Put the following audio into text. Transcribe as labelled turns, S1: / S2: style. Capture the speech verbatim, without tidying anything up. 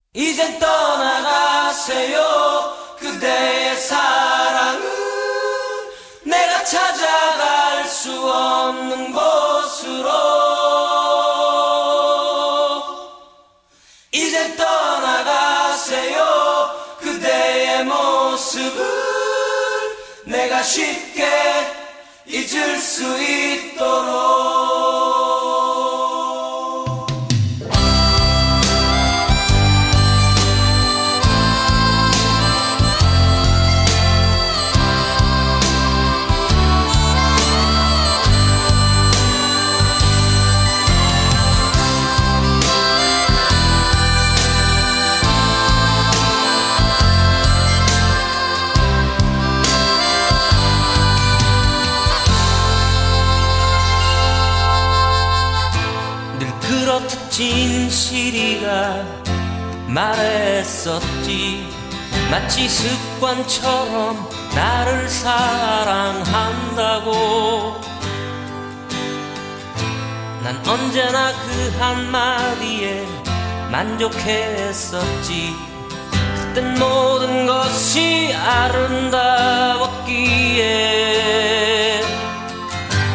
S1: 이젠 떠나가세요. 그대의 사랑은 내가 찾아갈 수 없는 곳으로. 이젠 떠나가세요. 그대의 모습을 내가 쉽게 잊을 수 있도록. 그렇듯 진실이라 말했었지. 마치 습관처럼 나를 사랑한다고. 난 언제나 그 한마디에 만족했었지. 그땐 모든 것이 아름다웠지.